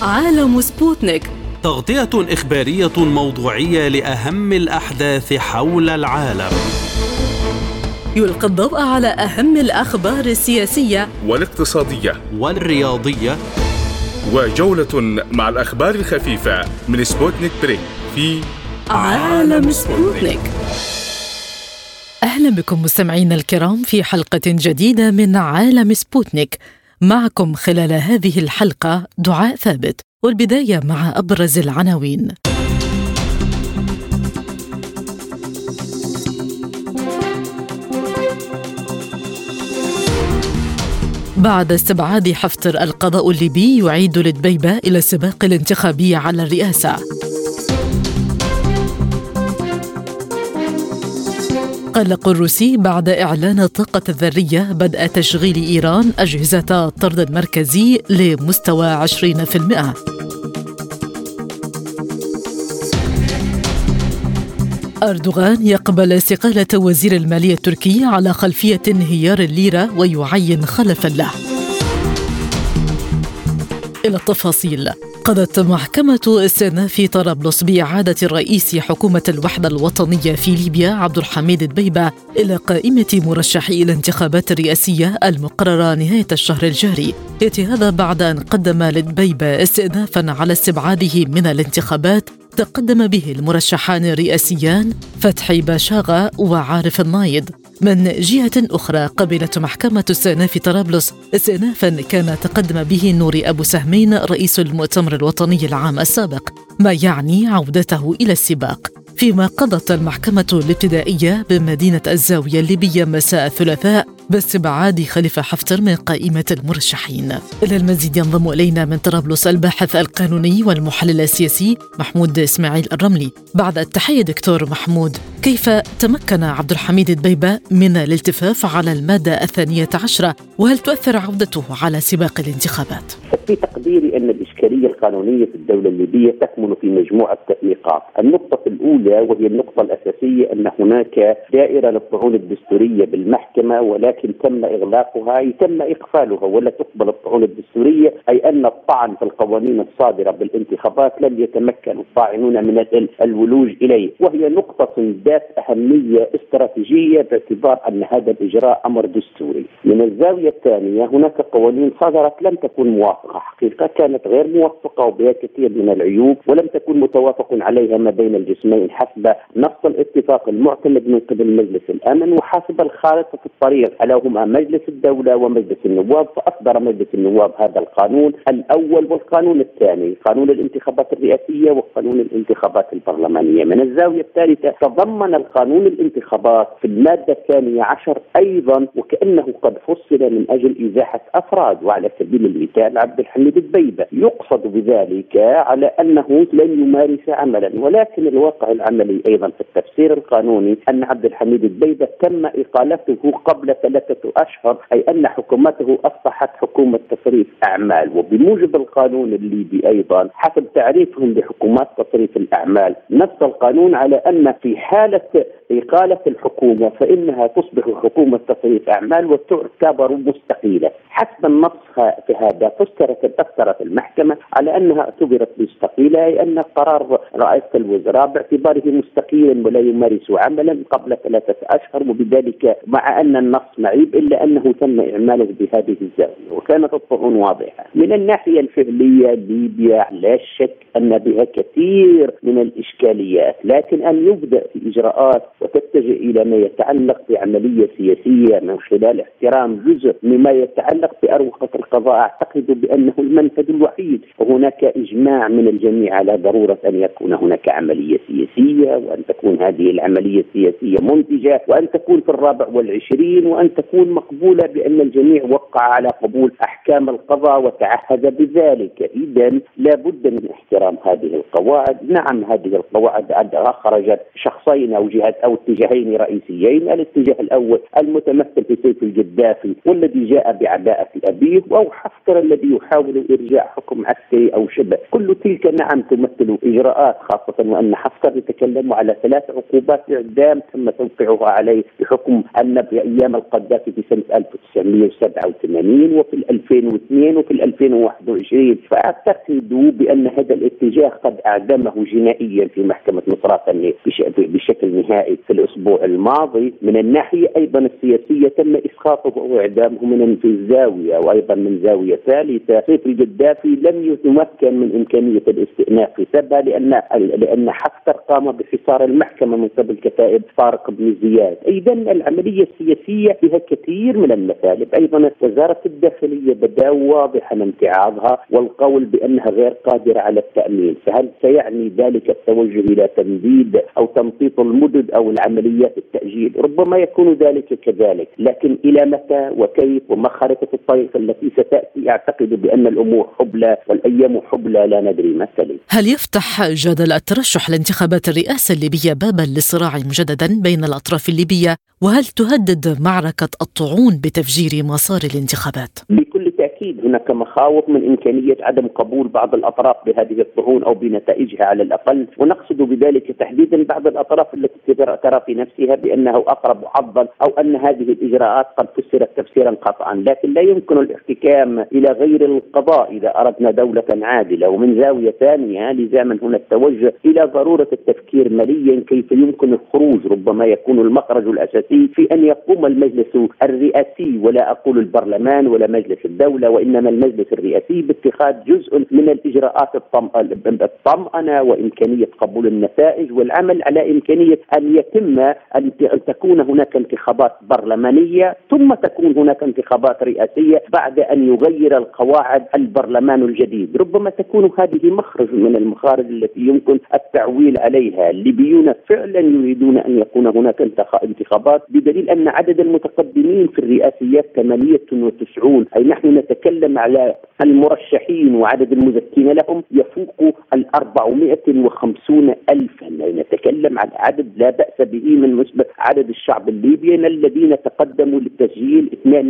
عالم سبوتنيك، تغطية إخبارية موضوعية لأهم الأحداث حول العالم. يلقي الضوء على أهم الأخبار السياسية والاقتصادية والرياضية، وجولة مع الأخبار الخفيفة من سبوتنيك بريك في عالم سبوتنيك. أهلا بكم مستمعينا الكرام في حلقة جديدة من عالم سبوتنيك. معكم خلال هذه الحلقة دعاء ثابت، والبداية مع أبرز العناوين. بعد استبعاد حفتر، القضاء الليبي يعيد لدبيبة إلى السباق الانتخابي على الرئاسة. قلق الروسي بعد إعلان الطاقة الذرية بدء تشغيل إيران أجهزة الطرد المركزي لمستوى 20%. أردوغان يقبل استقالة وزير المالية التركي على خلفية انهيار الليرة ويعين خلفا له. إلى التفاصيل. قضت محكمة استئناف طرابلس بإعادة رئيس حكومة الوحدة الوطنية في ليبيا عبد الحميد دبيبة إلى قائمة مرشحي الانتخابات الرئاسية المقررة نهاية الشهر الجاري. يأتي هذا بعد أن قدم لدبيبة استئنافا على استبعاده من الانتخابات تقدم به المرشحان الرئاسيان فتحي باشاغا وعارف النايض. من جهة أخرى، قبلت محكمة استئناف طرابلس استئنافا كان تقدم به نوري أبو سهمين رئيس المؤتمر الوطني العام السابق، ما يعني عودته إلى السباق. فيما قضت المحكمة الابتدائية بمدينة الزاوية الليبية مساء الثلاثاء باستبعاد خليفة حفتر من قائمة المرشحين. إلى المزيد ينضم إلينا من طرابلس الباحث القانوني والمحلل السياسي محمود إسماعيل الرملي. بعد التحية دكتور محمود، كيف تمكن عبد الحميد دبيبة من الالتفاف على المادة 12، وهل تؤثر عودته على سباق الانتخابات؟ في تقديري أن الإشكالية القانونية في الدولة الليبية تكمن في مجموعة نقاط. النقطة الأولى وهي النقطة الأساسية أن هناك دائرة للطعون الدستورية بالمحكمة، ولكن تم إغلاقها، تم إقفالها ولا تقبل الطعون الدستورية، أي أن الطعن في القوانين الصادرة بالانتخابات لن يتمكن الطاعنون من الولوج إليه، وهي نقطة ذات أهمية استراتيجية باعتبار أن هذا الإجراء أمر دستوري. من الزاوية الثانية، هناك قوانين صدرت لم تكن موافقة، حقيقة كانت غير موفقة وبها كثير من العيوب، ولم تكن متوافق عليها ما بين الجسمين حسب نص الاتفاق المعتمد من قبل مجلس الأمن وحسب الخارطة في الطريق، ألا هما مجلس الدولة ومجلس النواب. فأصدر مجلس النواب هذا القانون الأول والقانون الثاني، قانون الانتخابات الرئاسية وقانون الانتخابات البرلمانية. من الزاوية الثالثة، تضمن القانون الانتخابات في المادة 12 أيضا وكأنه قد فصل من أجل إزاحة أفراد، وعلى سبيل المثال عبد الحميد دبيبة، يقصد بذلك على أنه لن يمارس عملا، ولكن الواقع العملي أيضا في التفسير القانوني أن عبد الحميد دبيبة تم إقالته قبل 3 أشهر، أي أن حكومته أصبحت حكومة تصريف أعمال. وبموجب القانون الليبي أيضا حسب تعريفهم بحكومات تصريف الأعمال، نص القانون على أن في حالة إقالة الحكومة فإنها تصبح حكومة تصريف أعمال وتعتبر مستقيلة. حسب النص في هذا فسرت المحكمة على أنها اعتبرت مستقيلة، أي أن قرار رئيس الوزراء باعتباره مستقيلا ولا يمارس عملا قبل 3 أشهر، وبذلك مع أن النص معيب إلا أنه تم إعماله بهذه الزاوية وكانت الطعون واضحة. من الناحية الفعلية ليبيا لا شك أن بها كثير من الإشكاليات، لكن أن يبدأ في إجراءات وتتجه إلى ما يتعلق بعملية سياسية من خلال احترام جزء مما يتعلق بأروقة القضاء، أعتقد بأنه المنفذ الوحيد، وهناك إجماع من الجميع على ضرورة أن يكون هناك عملية سياسية، وأن تكون هذه العملية السياسية منتجة، وأن تكون في 24 وأن تكون مقبولة بأن الجميع وقع على قبول أحكام القضاء وتعهد بذلك. إذن لا بد من احترام هذه القواعد. نعم، هذه القواعد خرجت شخصين أو جهات أو اتجاهين رئيسيين. الاتجاه الأول المتمثل في سيف القذافي والذي جاء بعدالة جاء في أبيه، أو حفتر الذي يحاول إرجاع حكم عسكري أو شبه. كل تلك نعم تمثل إجراءات، خاصة وأن حفتر يتكلم على 3 عقوبات إعدام تم توقيعها عليه بحكم أن في أيام القذافي في سنة 1987 وفي 2002 وفي 2021. فأعتقد بأن هذا الاتجاه قد أعدمه جنائيا في محكمة مصراتة بشكل نهائي في الأسبوع الماضي. من الناحية أيضا السياسية تم إسقاطه وإعدامه من في الزاوية، وأيضا من زاوية ثالثة. سيف القذافي لم يتمكن من إمكانية الاستئناف في سبها لأن حفتر قام بحصار المحكمة من قبل كتائب طارق بن زياد. أيضا العملية السياسية فيها كثير من المثالب. أيضا وزارة الداخلية بدا واضحا امتعاضها والقول بأنها غير قادرة على التأمين. فهل سيعني ذلك التوجه إلى تمديد أو تمطيط المدد أو العمليات التأجيل؟ ربما يكون ذلك كذلك، لكن إلى متى وكيف وما خارطة الطريق التي ستأتي؟ أعتقد بأن الأمور حبلى والأيام حبلى، لا ندري ما سليم. هل يفتح جدل الترشح لانتخابات الرئاسة الليبية بابا للصراع مجددا بين الأطراف الليبية؟ وهل تهدد معركة الطعون بتفجير مسار الانتخابات؟ بكل تأكيد هناك مخاوف من إمكانية عدم قبول بعض الأطراف بهذه الطعون أو بنتائجها على الأقل، ونقصد بذلك تحديدا بعض الأطراف التي ترى في نفسها بأنه أقرب حظا أو أن هذه الإجراءات قد فسرت تفسيرا قطعا. لكن لا يمكن الاحتكام إلى غير القضاء إذا أردنا دولة عادلة. ومن زاوية ثانية لزاما هنا التوجه إلى ضرورة التفكير مليا كيف يمكن الخروج. ربما يكون المخرج الأساسي في أن يقوم المجلس الرئاسي، ولا أقول البرلمان ولا مجلس الدولة وإنما المجلس الرئاسي، باتخاذ جزء من الإجراءات الطمأنة وإمكانية قبول النتائج والعمل على إمكانية أن يتم أن تكون هناك انتخابات برلمانية ثم تكون هناك انتخابات رئاسية بعد أن يغير القواعد البرلمان الجديد. ربما تكون هذه مخرج من المخارج التي يمكن التعويل عليها. الليبيون فعلا يريدون أن يكون هناك انتخابات، بدليل أن عدد المتقدمين في الرئاسيات 98. أي نحن نتكلم على المرشحين وعدد المزكين لهم يفوق 450,000. نتكلم عن عدد لا بأس به من نسبة عدد الشعب الليبي الذين تقدموا للتسجيل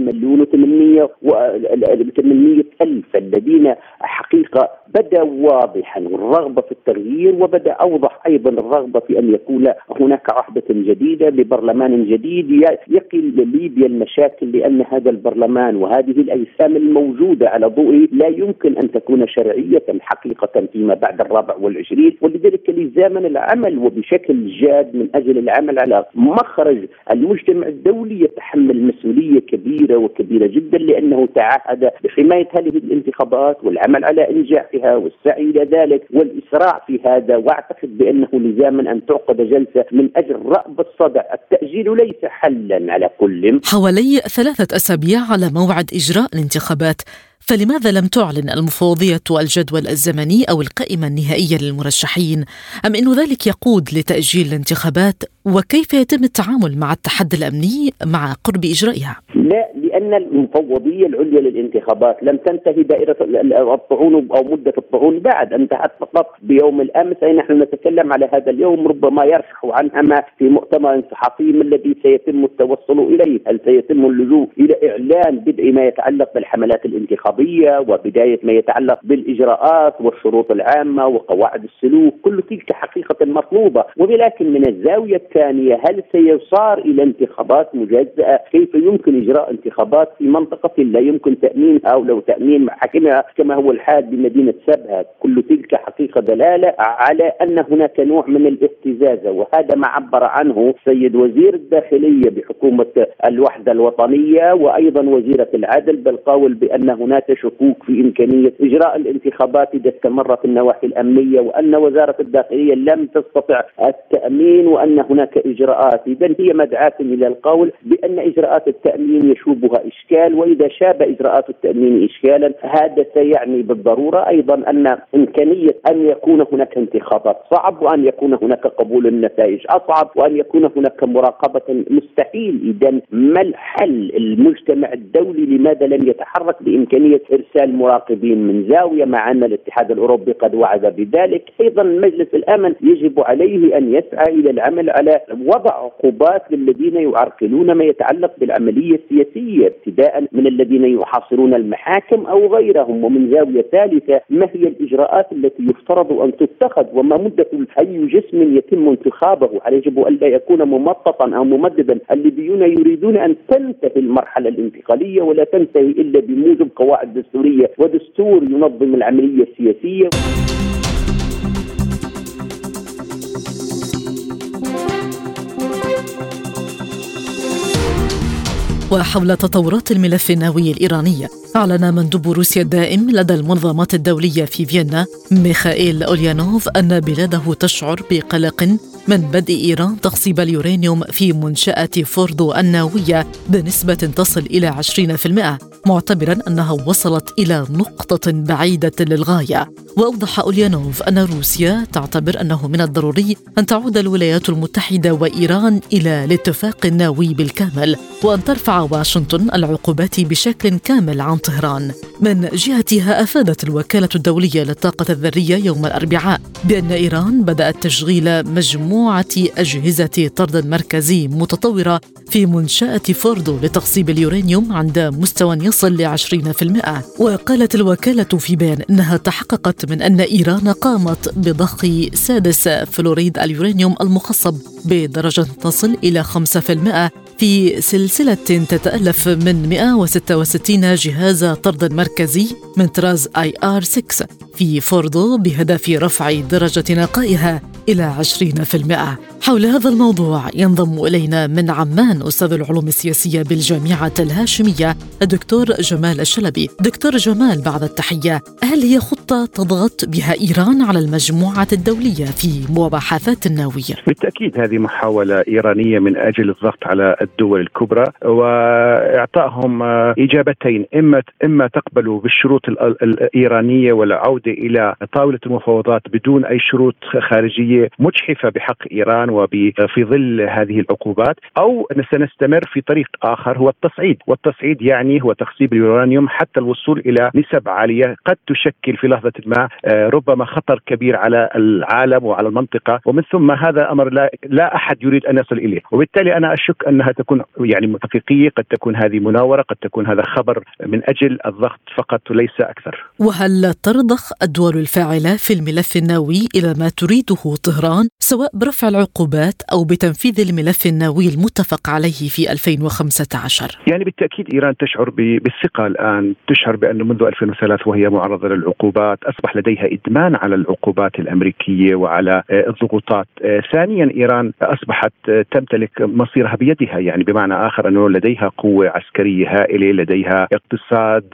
2,800,000 الذين حقيقة بدا واضحا الرغبة في التغيير، وبدا أوضح أيضا الرغبة في أن يكون هناك عهدة جديدة ببرلمان جديد يقي لليبيا المشاكل، لأن هذا البرلمان وهذه الأجسام الموجودة على ضوءه لا يمكن أن تكون شرعية حقيقة فيما بعد 24. ولذلك لزاما العمل وبشكل جاد من أجل العمل على مخرج. المجتمع الدولي يتحمل مسؤولية كبيرة وكبيرة جدا، لأنه تعهد بحماية هذه الانتخابات والعمل على إنجاحها والسعي إلى ذلك والإسراع في هذا. وأعتقد بأنه لزاما أن تعقد جلسة من أجل رأب الصدع. التأجيل ليس حلا على كل. حوالي 3 أسابيع على موعد إجراء الانتخابات، فلماذا لم تعلن المفوضية الجدول الزمني أو القائمة النهائية للمرشحين؟ أم أن ذلك يقود لتأجيل الانتخابات؟ وكيف يتم التعامل مع التحدي الأمني مع قرب إجرائها؟ لا، لأن المفوضية العليا للانتخابات لم تنتهي دائرة الطعون أو مدة الطعون بعد، انتهت فقط بيوم الأمس. أي نحن نتكلم على هذا اليوم ربما يرشح عنها في مؤتمر صحفي الذي سيتم التوصل إليه. هل سيتم اللجوء إلى إعلان بدء ما يتعلق بالحملات الانتخابية وبداية ما يتعلق بالإجراءات والشروط العامة وقواعد السلوك؟ كل تلك حقيقة مطلوبة. ولكن من الزاوية الثانية هل سيصار إلى انتخابات مجزأة؟ كيف يمكن إجراء انتخابات في منطقة لا يمكن تأمينها أو لو تأمين محاكمها كما هو الحال بمدينة سبها؟ كل تلك حقيقة دلالة على أن هناك نوع من الاهتزاز، وهذا ما عبر عنه سيد وزير الداخلية بحكومة الوحدة الوطنية وأيضا وزيرة العدل بالقول بأن هناك شكوك في إمكانية إجراء الانتخابات إذا استمرت النواحي الأمنية، وأن وزارة الداخلية لم تستطع التأمين وأن هناك إجراءات. إذن هي مدعاة إلى القول بأن إجراءات التأمين يشوبها إشكال، وإذا شاب إجراءات التأمين إشكالا هذا سيعني بالضرورة أيضا أن إمكانية أن يكون هناك انتخابات صعب، وأن يكون هناك قبول النتائج أصعب، وأن يكون هناك مراقبة مستحيل. إذن ما الحل؟ المجتمع الدولي لماذا لم يتحرك بإمكانية إرسال مراقبين من زاوية، مع أن الاتحاد الأوروبي قد وعد بذلك؟ أيضا مجلس الأمن يجب عليه أن يسعى إلى العمل على وضع عقوبات للذين يعرقلون ما يتعلق بالعملية السياسية. الدولية، ابتداء من الذين يحاصرون المحاكم أو غيرهم. ومن زاوية ثالثة، ما هي الإجراءات التي يفترض أن تتخذ وما مدة أي جسم يتم انتخابه؟ هل يجب أن لا يكون ممططا أو ممددا؟ الليبيون يريدون أن تنتهي المرحلة الانتقالية ولا تنتهي إلا بموجب قواعد دستورية ودستور ينظم العملية السياسية. وحول تطورات الملف النووي الإيراني، أعلن مندوب روسيا الدائم لدى المنظمات الدولية في فيينا ميخائيل أوليانوف أن بلاده تشعر بقلق من بدء إيران تخصيب اليورانيوم في منشأة فوردو النووية بنسبة تصل إلى 20%، معتبرا أنها وصلت إلى نقطة بعيدة للغاية. وأوضح أوليانوف أن روسيا تعتبر أنه من الضروري أن تعود الولايات المتحدة وإيران إلى الاتفاق النووي بالكامل، وأن ترفع واشنطن العقوبات بشكل كامل عن طهران. من جهتها، أفادت الوكالة الدولية للطاقة الذرية يوم الأربعاء بأن إيران بدأت تشغيل مجموعة أجهزة طرد مركزي متطورة في منشأة فوردو لتخصيب اليورانيوم عند مستوى يصل ل 20%. وقالت الوكالة في بيان أنها تحققت من أن إيران قامت بضخ سادس فلوريد اليورانيوم المخصب بدرجة تصل إلى 5% في سلسلة تتألف من 166 جهاز طرد مركزي من طراز IR6 في فوردو بهدف رفع درجة نقائها إلى 20%. حول هذا الموضوع ينضم إلينا من عمان أستاذ العلوم السياسية بالجامعة الهاشمية الدكتور جمال الشلبي. دكتور جمال، بعد التحية، هل هي خطة تضغط بها إيران على المجموعة الدولية في مباحثات النووية؟ بالتأكيد هذه محاولة إيرانية من أجل الضغط على الدول الكبرى وإعطائهم إجابتين، إما تقبلوا بالشروط الإيرانية والعودة إلى طاولة المفاوضات بدون أي شروط خارجية مجحفة بحق إيران وفي ظل هذه العقوبات، أو سنستمر في طريق آخر هو التصعيد. والتصعيد يعني هو تخصيب اليورانيوم حتى الوصول إلى نسب عالية قد تشكل في لحظة ما ربما خطر كبير على العالم وعلى المنطقة، ومن ثم هذا أمر لا أحد يريد أن يصل إليه. وبالتالي أنا أشك أنها تكون حقيقية، قد تكون هذه مناورة، قد تكون هذا خبر من أجل الضغط فقط وليس أكثر. وهل ترضخ الدول الفاعلة في الملف النووي إلى ما تريده طهران، سواء برفع العقوبات أو بتنفيذ الملف النووي المتفق عليه في 2015؟ بالتأكيد إيران تشعر بالثقة الآن، تشعر بأنه منذ 2003 وهي معرضة للعقوبات، أصبح لديها إدمان على العقوبات الأمريكية وعلى الضغوطات. ثانيا، إيران أصبحت تمتلك مصيرها بيدها، بمعنى آخر أنه لديها قوة عسكرية هائلة، لديها اقتصاد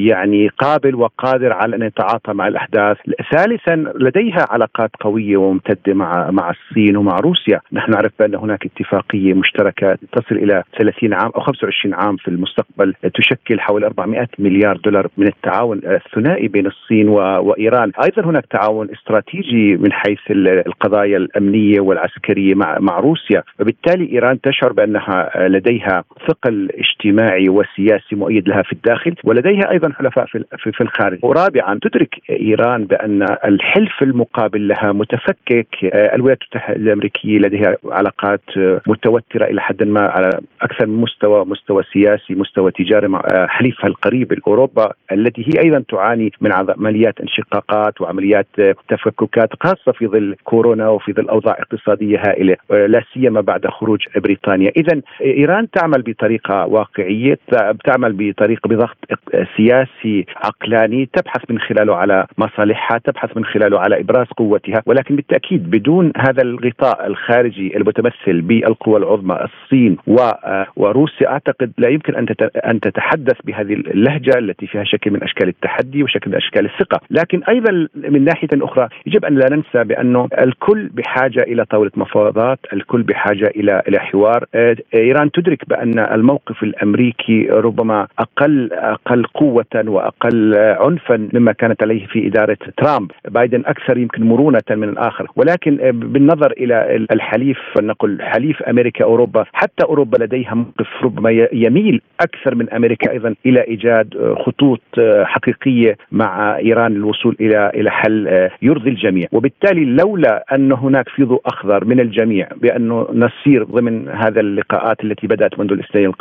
قابل وقادر على أن يتعاطى مع الأحداث. ثالثا، لديها علاقات قوية وممتدة مع الصين ومع روسيا. نحن نعرف بأن هناك اتفاقية مشتركة تصل إلى 30 عام أو 25 عام في المستقبل، تشكل حوالي 400 مليار دولار من التعاون الثنائي بين الصين وإيران. أيضا هناك تعاون استراتيجي من حيث القضايا الأمنية والعسكرية مع روسيا. وبالتالي إيران تشعر بأنها لديها ثقل اجتماعي وسياسي مؤيد لها في الداخل، ولديها أيضا حلفاء في الخارج. ورابعا، تدرك إيران بأن الحلف المقابل لها متفكك. الولايات المتحدة الأمريكية لديها علاقات متوترة إلى حد ما على أكثر من مستوى سياسي، مستوى تجاري مع حليفها القريب أوروبا، التي هي أيضا تعاني من عمليات انشقاقات وعمليات تفككات، خاصة في ظل كورونا وفي ظل أوضاع اقتصادية هائلة، لا سيما بعد خروج بريطانيا. إذن إيران تعمل بطريقة واقعية، تعمل بضغط سياسي عقلاني، تبحث من خلاله على مصالحها، تبحث من خلاله على إبراز قوتها، ولكن بالتأكيد بدون هذا الغطاء الخارجي المتمثل بالقوى العظمى الصين وروسيا، أعتقد لا يمكن أن تتحدث بهذه اللهجة التي فيها شكل من أشكال التحدي وشكل من أشكال الثقة. لكن أيضا من ناحية أخرى يجب أن لا ننسى بأنه الكل بحاجة إلى طاولة مفاوضات، الكل بحاجة إلى حوار. إيران تدرك بأن الموقف الأمريكي ربما أقل قوة وأقل عنفا مما كانت عليه في إدارة ترامب. بايدن أكثر يمكن مرونة من الآخر، ولكن بالنظر إلى الحليف، نقول حليف أمريكا أوروبا، حتى أوروبا لديها موقف ربما يميل أكثر من أمريكا أيضا إلى إيجاد خطوط حقيقية مع إيران للوصول إلى حل يرضي الجميع. وبالتالي لولا أن هناك في ضوء أخضر من الجميع بأنه نسير ضمن هذا اللقاءات التي بدأت منذ الاثنين القادم،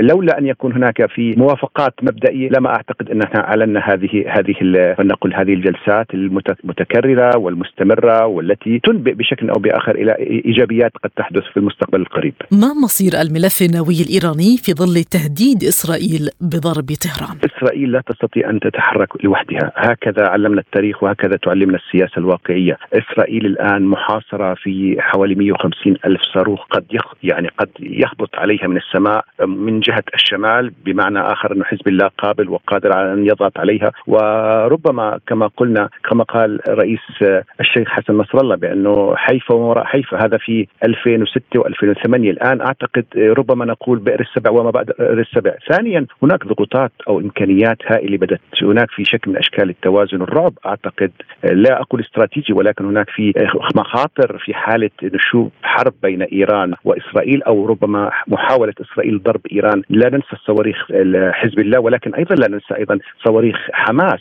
لولا أن يكون هناك في موافقات مبدئية لما أعتقد أننا أعلنا فلنقل هذه الجلسات المتكررة والمستمرة والتي تنبئ بشكل أو بآخر إلى إيجابيات قد تحدث في المستقبل القريب. ما مصير الملف النووي الإيراني في ظل تهديد إسرائيل بضرب طهران؟ إسرائيل لا تستطيع أن تتحرك لوحدها، هكذا علمنا التاريخ وهكذا تعلمنا السياسة الواقعية. إسرائيل الآن محاصرة في حوالي 150 ألف صاروخ قد يهبط عليها من السماء من جهة الشمال، بمعنى آخر أن حزب الله قابل وقادر على أن يضغط عليها. وربما كما قال رئيس الشيخ حسن نصر الله بأنه حيفا وراء حيفا، هذا في 2006 و2008. الآن أعتقد ربما نقول بئر السبع وما بعد بئر السبع. ثانيا هناك ضغوطات أو إمكانيات هائلة بدت هناك في شكل من أشكال التوازن الرعب، أعتقد لا أقول استراتيجي ولكن هناك في مخاطر في حالة نشوب حرب بين إيران وإسرائيل أو ربما محاولة إسرائيل ضرب إيران. لا ننسى صواريخ حزب الله ولكن أيضا لا ننسى أيضا صواريخ حماس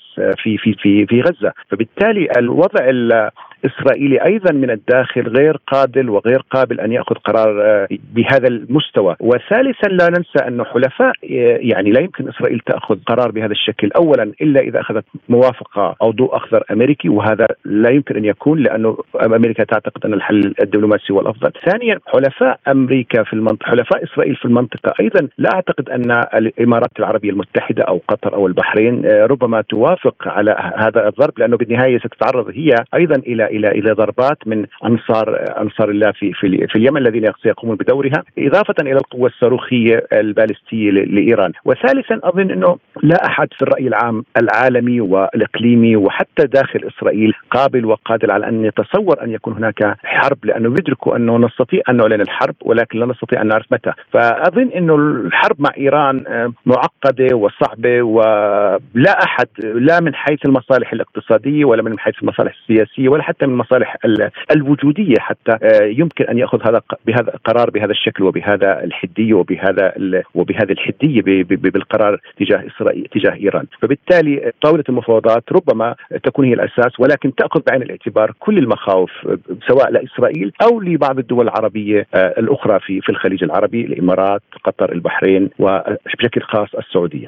في غزة. فبالتالي الوضع الإسرائيلي أيضا من الداخل غير قادر وغير قابل أن يأخذ قرار بهذا المستوى. وثالثا لا ننسى أن حلفاء يعني لا يمكن إسرائيل تأخذ قرار بهذا الشكل أولا إلا إذا أخذت موافقة أو ضوء أخضر أمريكي، وهذا لا يمكن أن يكون لأنه أمريكا تعتقد أن الحل الدبلوماسي هو الأفضل. ثانيا حلفاء أمريكا في المنطقة، حلفاء إسرائيل في المنطقة أيضا لا أعتقد أن الإمارات العربية المتحدة أو قطر أو البحرين ربما توافق على هذا الضرب، لأنه بالنهاية ستتعرض هي أيضا إلى ضربات من أنصار الله في اليمن الذين سيقومون بدورها، إضافة إلى القوة الصاروخية البالستية لإيران. وثالثا أظن أنه لا أحد في الرأي العام العالمي والإقليمي وحتى داخل إسرائيل قابل وقادر على أن يتصور أن يكون هناك حرب، لأنه يدركوا أنه نستطيع أن نعلن الحرب ولكن لا نستطيع أن نعرف متى. فأظن أنه الحرب مع إيران معقدة وصعبة، ولا أحد لا من حيث المصالح الاقتصادية ولا من حيث المصالح السياسية ولا حتى من المصالح الوجودية حتى يمكن أن يأخذ بهذا قرار بهذا الشكل وبهذا الحدية وبهذا الحدية بالقرار تجاه إيران. فبالتالي طاولة المفاوضات ربما تكون هي الأساس، ولكن تأخذ بعين الاعتبار كل المخاوف سواء لإسرائيل أو لبعض الدول العربية الأخرى في الخليج العربي، الإمارات، قطر، البحرين وبشكل خاص السعودية.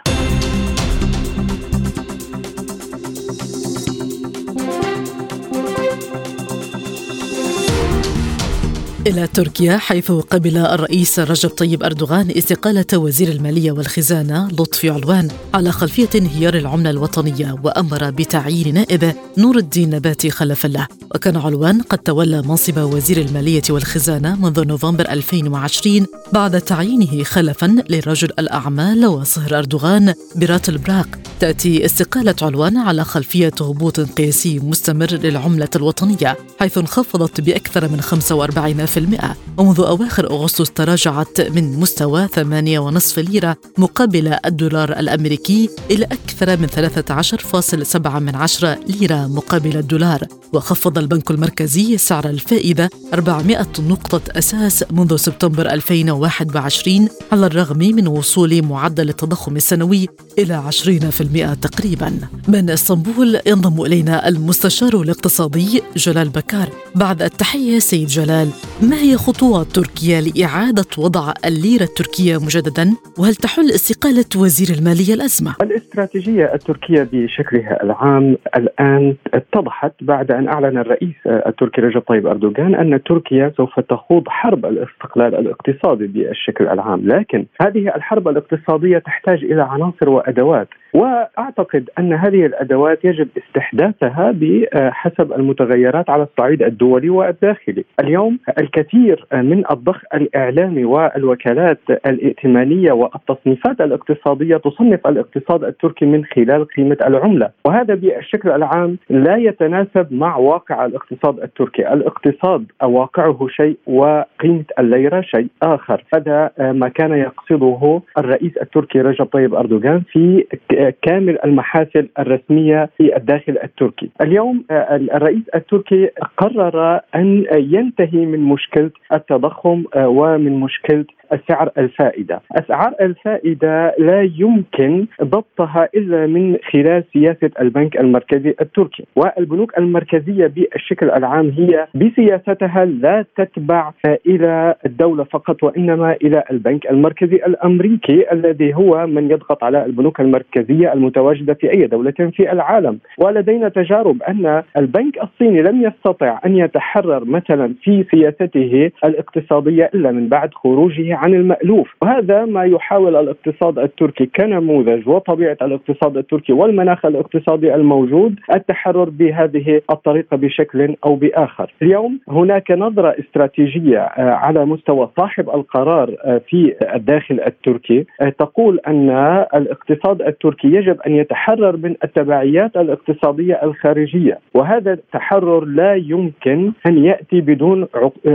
إلى تركيا، حيث قبل الرئيس رجب طيب أردوغان استقالة وزير المالية والخزانة لطفي علوان على خلفية انهيار العملة الوطنية، وأمر بتعيين نائبه نور الدين نباتي خلفا له. وكان علوان قد تولى منصب وزير المالية والخزانة منذ نوفمبر 2020 بعد تعيينه خلفا لرجل الأعمال وصهر أردوغان براتل براق. تأتي استقالة علوان على خلفية هبوط قياسي مستمر للعملة الوطنية، حيث انخفضت بأكثر من 45%، ومنذ أواخر أغسطس تراجعت من مستوى 8.5 ليرة مقابل الدولار الأمريكي إلى أكثر من 13.7 ليرة مقابل الدولار. وخفض البنك المركزي سعر الفائدة 400 نقطة أساس منذ سبتمبر 2021 على الرغم من وصول معدل التضخم السنوي إلى 20% تقريبا. من اسطنبول ينضم إلينا المستشار الاقتصادي جلال بكار. بعد التحية سيد جلال، ما هي خطوات تركيا لإعادة وضع الليرة التركية مجددا؟ وهل تحل استقالة وزير المالية الأزمة؟ الاستراتيجية التركية بشكلها العام الآن اتضحت بعد أن أعلن الرئيس التركي رجب طيب أردوغان أن تركيا سوف تخوض حرب الاستقلال الاقتصادي بالشكل العام، لكن هذه الحرب الاقتصادية تحتاج إلى عناصر وأدوات، وأعتقد أن هذه الأدوات يجب استحداثها بحسب المتغيرات على الصعيد الدولي والداخلي. اليوم الكثير من الضخ الإعلامي والوكالات الائتمانية والتصنيفات الاقتصادية تصنف الاقتصاد التركي من خلال قيمة العملة، وهذا بالشكل العام لا يتناسب مع واقع الاقتصاد التركي. الاقتصاد واقعه شيء وقيمة الليرة شيء آخر. هذا ما كان يقصده الرئيس التركي رجب طيب أردوغان في كامل المحافل الرسمية في الداخل التركي. اليوم الرئيس التركي قرر أن ينتهي من مشكلة التضخم ومن مشكلة سعر الفائدة. أسعار الفائدة لا يمكن ضبطها إلا من خلال سياسة البنك المركزي التركي، والبنوك المركزية بالشكل العام هي بسياستها لا تتبع إلى الدولة فقط، وإنما إلى البنك المركزي الأمريكي الذي هو من يضغط على البنوك المركزية المتواجدة في أي دولة في العالم. ولدينا تجارب أن البنك الصيني لم يستطع أن يتحرر مثلا في سياسته الاقتصادية إلا من بعد خروجه عن المألوف، وهذا ما يحاول الاقتصاد التركي كنموذج وطبيعة الاقتصاد التركي والمناخ الاقتصادي الموجود التحرر بهذه الطريقة بشكل أو بآخر. اليوم هناك نظرة استراتيجية على مستوى صاحب القرار في الداخل التركي تقول أن الاقتصاد التركي يجب أن يتحرر من التبعيات الاقتصادية الخارجية، وهذا التحرر لا يمكن أن يأتي بدون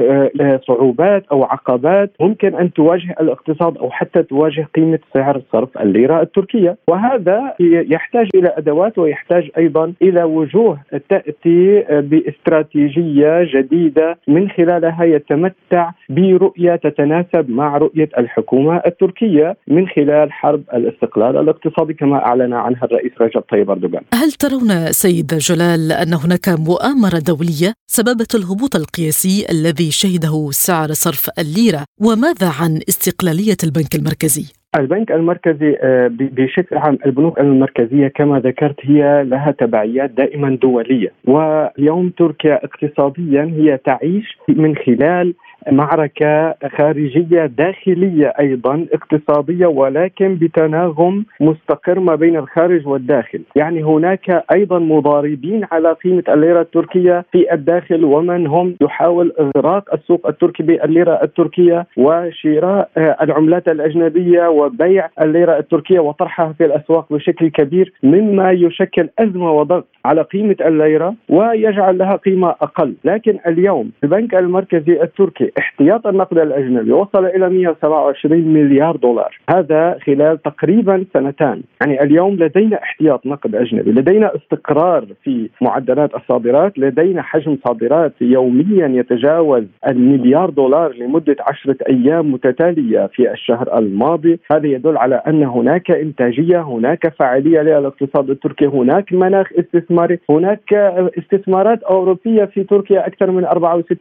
صعوبات أو عقبات ممكن أن تواجه الاقتصاد أو حتى تواجه قيمة سعر صرف الليرة التركية. وهذا يحتاج إلى أدوات ويحتاج أيضا إلى وجوه تأتي باستراتيجية جديدة من خلالها يتمتع برؤية تتناسب مع رؤية الحكومة التركية من خلال حرب الاستقلال الاقتصادي كما أعلن عنها الرئيس رجب طيب أردوغان. هل ترون سيد جلال أن هناك مؤامرة دولية سببت الهبوط القياسي الذي شهده سعر صرف الليرة؟ وماذا عن استقلالية البنك المركزي؟ البنك المركزي بشكل عام البنوك المركزية كما ذكرت هي لها تبعيات دائما دولية، واليوم تركيا اقتصاديا هي تعيش من خلال معركة خارجية داخلية أيضا اقتصادية، ولكن بتناغم مستقر ما بين الخارج والداخل. يعني هناك أيضا مضاربين على قيمة الليرة التركية في الداخل، ومن هم يحاول إغراق السوق التركي بالليرة التركية وشراء العملات الأجنبية وبيع الليرة التركية وطرحها في الأسواق بشكل كبير، مما يشكل أزمة وضغط على قيمة الليرة ويجعل لها قيمة أقل. لكن اليوم البنك المركزي التركي احتياط النقد الأجنبي وصل إلى 127 مليار دولار، هذا خلال تقريبا سنتان. يعني اليوم لدينا احتياط نقد أجنبي، لدينا استقرار في معدلات الصادرات، لدينا حجم صادرات يوميا يتجاوز المليار دولار لمدة 10 أيام متتالية في الشهر الماضي. هذا يدل على أن هناك إنتاجية، هناك فاعلية للاقتصاد التركي، هناك مناخ استثماري، هناك استثمارات أوروبية في تركيا أكثر من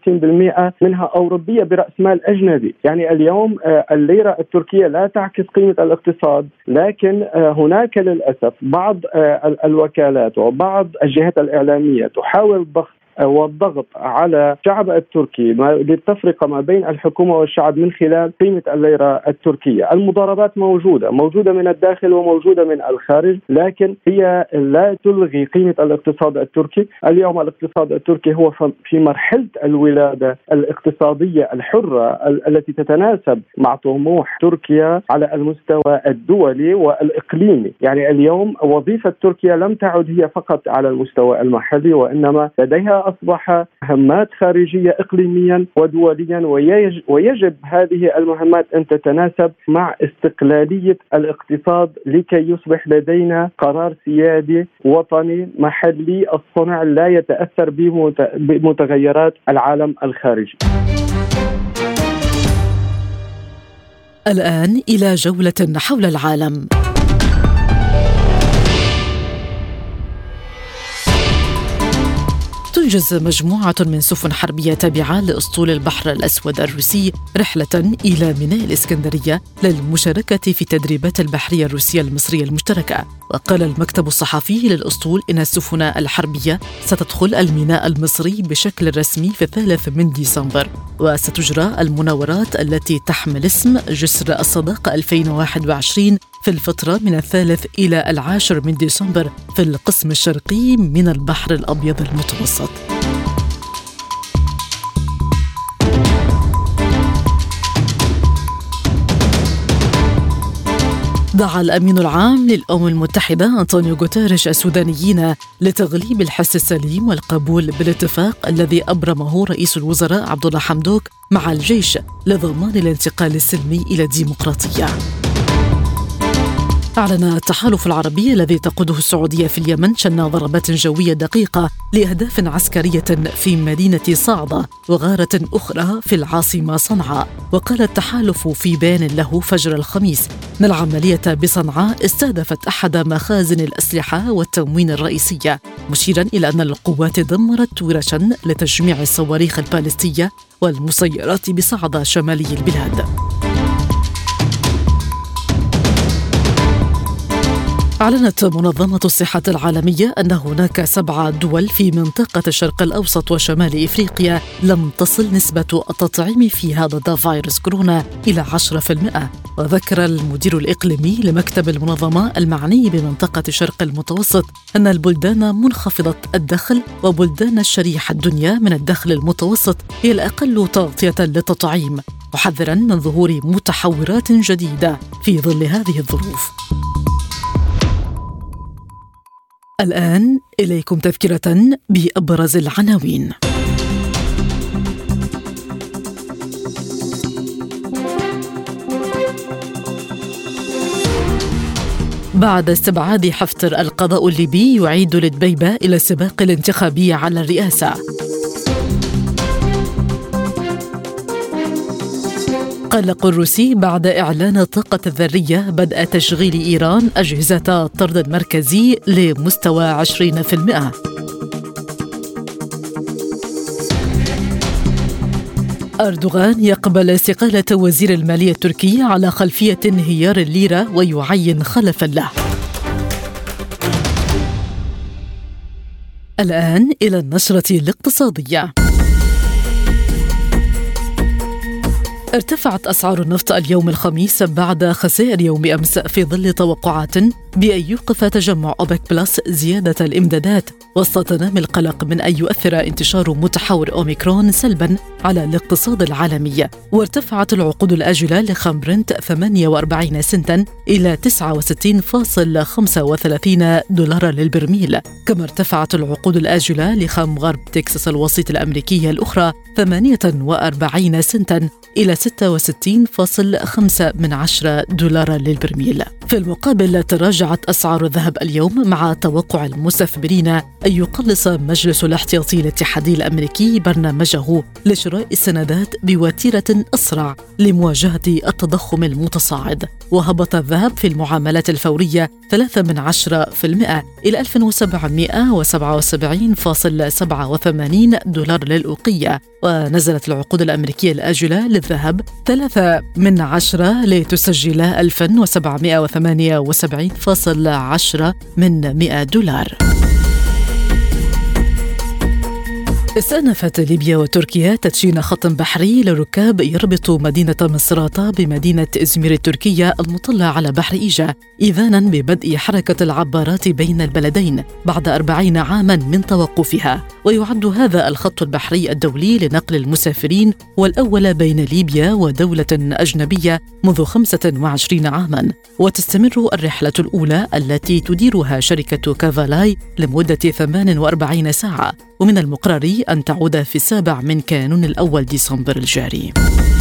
64% منها أوروبية برأس مال أجنبي. يعني اليوم الليرة التركية لا تعكس قيمة الاقتصاد، لكن هناك للأسف بعض الوكالات وبعض الجهات الإعلامية تحاول والضغط على الشعب التركي للتفرقة ما بين الحكومة والشعب من خلال قيمة الليرة التركية. المضاربات موجودة من الداخل وموجودة من الخارج، لكن هي لا تلغي قيمة الاقتصاد التركي. اليوم الاقتصاد التركي هو في مرحلة الولادة الاقتصادية الحرة التي تتناسب مع طموح تركيا على المستوى الدولي والإقليمي. يعني اليوم وظيفة تركيا لم تعد هي فقط على المستوى المحلي، وإنما لديها أصبح مهمات خارجية إقليميا ودوليا، ويجب هذه المهمات أن تتناسب مع استقلالية الاقتصاد لكي يصبح لدينا قرار سيادي وطني محلي الصنع لا يتأثر بمتغيرات العالم الخارجي. الآن إلى جولة حول العالم. تنجز مجموعة من سفن حربية تابعة لأسطول البحر الأسود الروسي رحلة إلى ميناء الإسكندرية للمشاركة في تدريبات البحرية الروسية المصرية المشتركة. وقال المكتب الصحفي للأسطول إن السفن الحربية ستدخل الميناء المصري بشكل رسمي في 3 من ديسمبر، وستجرى المناورات التي تحمل اسم جسر الصداقة 2021 في الفترة من 3 إلى 10 من ديسمبر في القسم الشرقي من البحر الأبيض المتوسط. دعا الأمين العام للأمم المتحدة أنطونيو غوتيريش السودانيين لتغليب الحس السليم والقبول بالاتفاق الذي أبرمه رئيس الوزراء عبد الله حمدوك مع الجيش لضمان الانتقال السلمي إلى الديمقراطية. أعلن التحالف العربي الذي تقوده السعودية في اليمن شن ضربات جوية دقيقة لأهداف عسكرية في مدينة صعدة وغارة أخرى في العاصمة صنعاء. وقال التحالف في بيان له فجر الخميس أن العملية بصنعاء استهدفت أحد مخازن الأسلحة والتموين الرئيسية، مشيرا إلى أن القوات دمرت ورشا لتجميع الصواريخ البالستية والمسيرات بصعدة شمالي البلاد. أعلنت منظمة الصحة العالمية أن هناك 7 دول في منطقة الشرق الأوسط وشمال إفريقيا لم تصل نسبة التطعيم في هذا فيروس كورونا إلى 10%. وذكر المدير الإقليمي لمكتب المنظمة المعني بمنطقة الشرق المتوسط أن البلدان منخفضة الدخل وبلدان الشريحة الدنيا من الدخل المتوسط هي الأقل تغطية للتطعيم، محذرا من ظهور متحورات جديدة في ظل هذه الظروف. الآن إليكم تذكرة بأبرز العناوين. بعد استبعاد حفتر، القضاء الليبي يعيد لدبيبة إلى السباق الانتخابي على الرئاسة. قلق الروسي بعد إعلان الطاقة الذرية بدء تشغيل إيران أجهزة الطرد المركزي لمستوى 20%. أردوغان يقبل استقالة وزير المالية التركي على خلفية انهيار الليرة ويعين خلفا له. الآن إلى النشرة الاقتصادية. ارتفعت أسعار النفط اليوم الخميس بعد خسائر يوم أمس في ظل توقعات بأن يوقف تجمع أوبك بلس زيادة الإمدادات وسط تنامي القلق من أن يؤثر انتشار متحور أوميكرون سلبا على الاقتصاد العالمي. وارتفعت العقود الآجلة لخام برنت 48 سنتا إلى 69.35 دولار للبرميل، كما ارتفعت العقود الآجلة لخام غرب تكساس الوسيط الأمريكية الأخرى 48 سنتا إلى 66.5 دولار للبرميل. في المقابل تراجعت أسعار الذهب اليوم مع توقع المستثمرين أن يقلص مجلس الاحتياطي الاتحادي الأمريكي برنامجه لشراء السندات بوتيرة أسرع لمواجهة التضخم المتصاعد. وهبط الذهب في المعاملات الفورية 0.3% إلى 1777.87 دولار للأوقية. ونزلت العقود الأمريكية الآجلة للذهب 3% لتسجل 1778.10 دولار. استأنفت ليبيا وتركيا تدشين خط بحري للركاب يربط مدينة مصراتة بمدينة إزمير التركية المطلة على بحر إيجا، إذانا ببدء حركة العبارات بين البلدين بعد 40 عاما من توقفها. ويعد هذا الخط البحري الدولي لنقل المسافرين والأول بين ليبيا ودولة أجنبية منذ 25 عاما. وتستمر الرحلة الأولى التي تديرها شركة كافالاي لمدة 48 ساعة، ومن المقرر أن تعود في 7 من كانون الأول ديسمبر الجاري.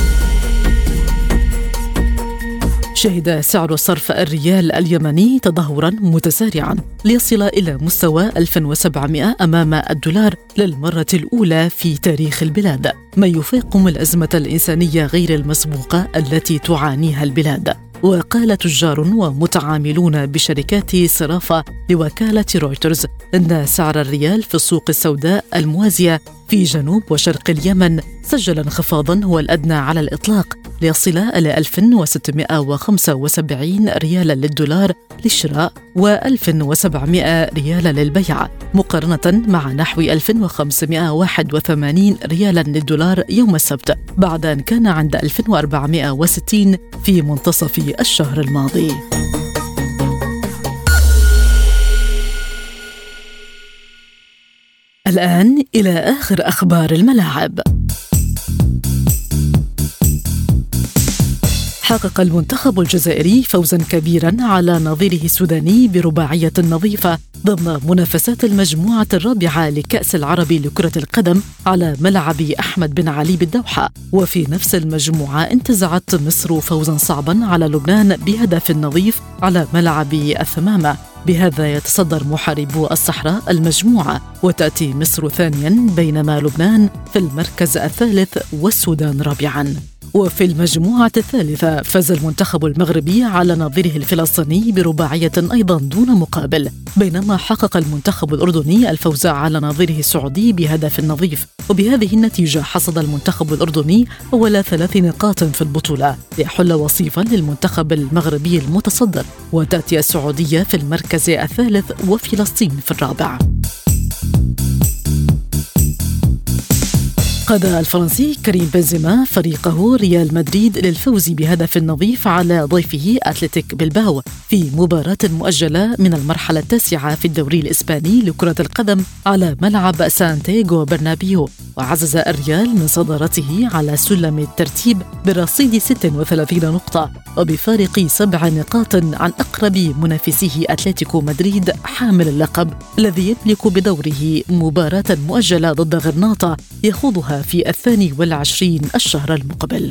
شهد سعر صرف الريال اليمني تدهورا متسارعا ليصل إلى مستوى 1700 أمام الدولار للمرة الأولى في تاريخ البلاد، ما يفاقم الأزمة الإنسانية غير المسبوقة التي تعانيها البلاد. وقال تجار ومتعاملون بشركات صرافة لوكالة رويترز أن سعر الريال في السوق السوداء الموازية في جنوب وشرق اليمن سجل انخفاضا هو الأدنى على الإطلاق ليصل إلى 1675 ريالا للدولار للشراء و1700 ريالا للبيع، مقارنة مع نحو 1581 ريالا للدولار يوم السبت، بعد أن كان عند 1460 في منتصف الشهر الماضي. الآن إلى آخر أخبار الملاعب. حقق المنتخب الجزائري فوزا كبيرا على نظيره السوداني برباعية نظيفة ضمن منافسات المجموعة الرابعة لكأس العربي لكرة القدم على ملعب أحمد بن علي بالدوحة. وفي نفس المجموعة انتزعت مصر فوزا صعبا على لبنان بهدف نظيف على ملعب الثمامة. بهذا يتصدر محاربو الصحراء المجموعة، وتأتي مصر ثانيا بينما لبنان في المركز الثالث والسودان رابعا. وفي المجموعة الثالثة فاز المنتخب المغربي على نظيره الفلسطيني برباعية أيضا دون مقابل، بينما حقق المنتخب الأردني الفوز على نظيره السعودي بهدف نظيف. وبهذه النتيجة حصد المنتخب الأردني أول 3 نقاط في البطولة ليحل وصيفا للمنتخب المغربي المتصدر، وتأتي السعودية في المركز الثالث وفلسطين في الرابع. قاد الفرنسي كريم بنزيما فريقه ريال مدريد للفوز بهدف نظيف على ضيفه أتلتيك بلباو في مباراة مؤجلة من المرحلة التاسعة في الدوري الإسباني لكرة القدم على ملعب سانتياغو برنابيو. وعزز الريال من صدارته على سلم الترتيب برصيد 36 نقطة وبفارق 7 نقاط عن أقرب منافسيه أتلتيكو مدريد حامل اللقب الذي يملك بدوره مباراة مؤجلة ضد غرناطة يخوضها في 22 الشهر المقبل.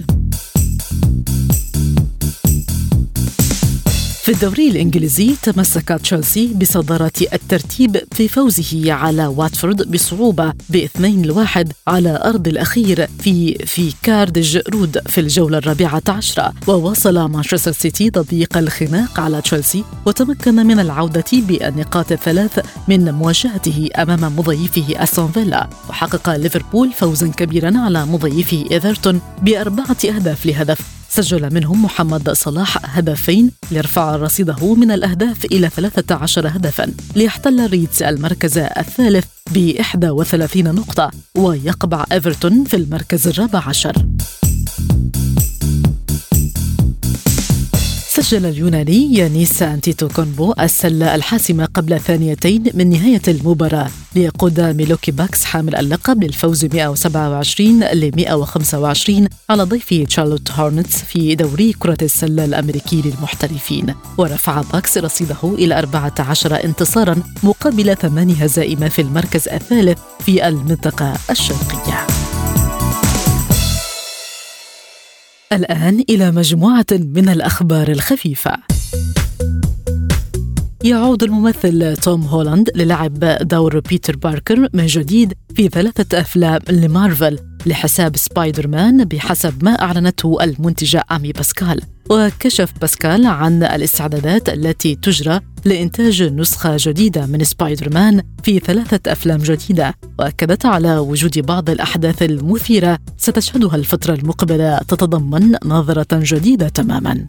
في الدوري الإنجليزي تمسك تشيلسي بصدارة الترتيب في فوزه على واتفورد بصعوبة ب2-1 على أرض الأخير في كارديج رود في الجولة 14. وواصل مانشستر سيتي تضييق الخناق على تشيلسي وتمكن من العودة بالنقاط 3 من مواجهته أمام مضيفه أستون فيلا. وحقق ليفربول فوزا كبيرا على مضيفه إيفرتون ب4 أهداف. سجل منهم محمد صلاح هدفين ليرفع رصيده من الأهداف إلى 13 هدفا ليحتل ريدز المركز الثالث ب31 نقطة ويقبع إيفرتون في المركز 14. سجل اليوناني يانيس أنتيتوكونبو السلة الحاسمة قبل 2 من نهاية المباراة ليقود ميلوكي باكس حامل اللقب للفوز 127-125 على ضيف تشارلوت هورنتس في دوري كرة السلة الأمريكي للمحترفين. ورفع باكس رصيده إلى 14 انتصارا مقابل 8 هزائم في المركز الثالث في المنطقة الشرقية. الآن إلى مجموعة من الأخبار الخفيفة. يعود الممثل توم هولاند للعب دور بيتر باركر من جديد في 3 أفلام لمارفل لحساب سبايدر مان بحسب ما أعلنته المنتجة آمي باسكال. وكشف باسكال عن الاستعدادات التي تجرى لإنتاج نسخة جديدة من سبايدر مان في 3 أفلام جديدة، وأكدت على وجود بعض الأحداث المثيرة ستشهدها الفترة المقبلة تتضمن نظرة جديدة تماماً.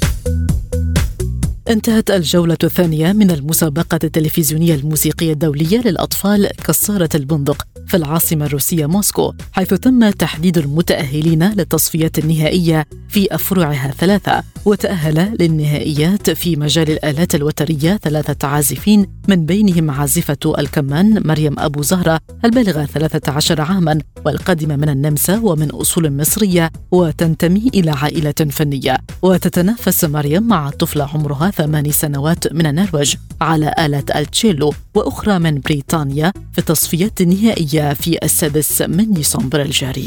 انتهت الجولة الثانية من المسابقة التلفزيونية الموسيقية الدولية للأطفال كسارة البندق في العاصمة الروسية موسكو، حيث تم تحديد المتأهلين للتصفيات النهائية في أفرعها 3. وتأهل للنهائيات في مجال الآلات الوترية 3 عازفين من بينهم عازفة الكمان مريم أبو زهرة البالغة 13 عاما والقادمة من النمسا ومن أصول مصرية وتنتمي إلى عائلة فنية. وتتنافس مريم مع طفلة عمرها 8 سنوات من النرويج على آلة التشيلو وأخرى من بريطانيا في التصفيات النهائية في 6 من ديسمبر الجاري.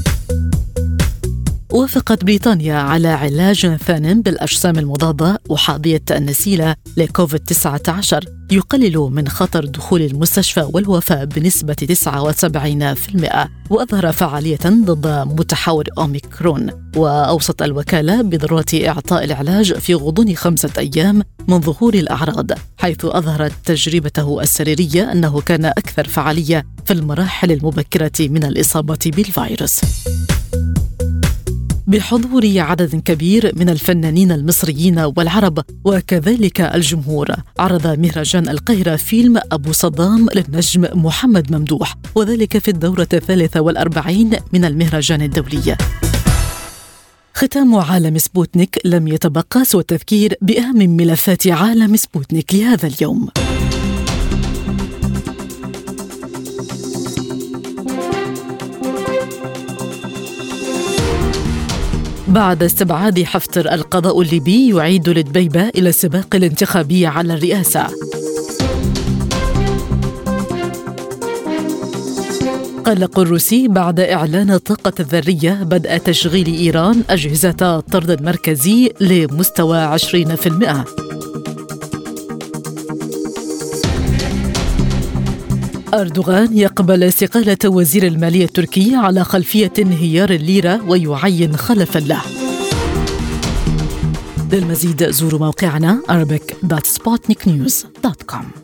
وافقت بريطانيا على علاج ثان بالأجسام المضادة وحاضية النسيلة لكوفيد-19 يقلل من خطر دخول المستشفى والوفاة بنسبة 79%، وأظهر فعالية ضد متحور أوميكرون. وأوصت الوكالة بضرورة إعطاء العلاج في غضون 5 أيام من ظهور الأعراض، حيث أظهرت تجربته السريرية أنه كان أكثر فعالية في المراحل المبكرة من الإصابة بالفيروس. بحضور عدد كبير من الفنانين المصريين والعرب وكذلك الجمهور، عرض مهرجان القاهرة فيلم أبو صدام للنجم محمد ممدوح، وذلك في الدورة 43 من المهرجان الدولي. ختام عالم سبوتنيك لم يتبقى سوى التذكير بأهم ملفات عالم سبوتنيك لهذا اليوم. بعد استبعاد حفتر القضاء الليبي يعيد لدبيبة إلى السباق الانتخابي على الرئاسة. قلق الروسي بعد إعلان الطاقة الذرية بدء تشغيل إيران أجهزة الطرد المركزي لمستوى 20%. أردوغان يقبل استقالة وزير المالية التركي على خلفية انهيار الليرة ويعين خلفا له. للمزيد زوروا موقعنا arabic.sputniknews.com.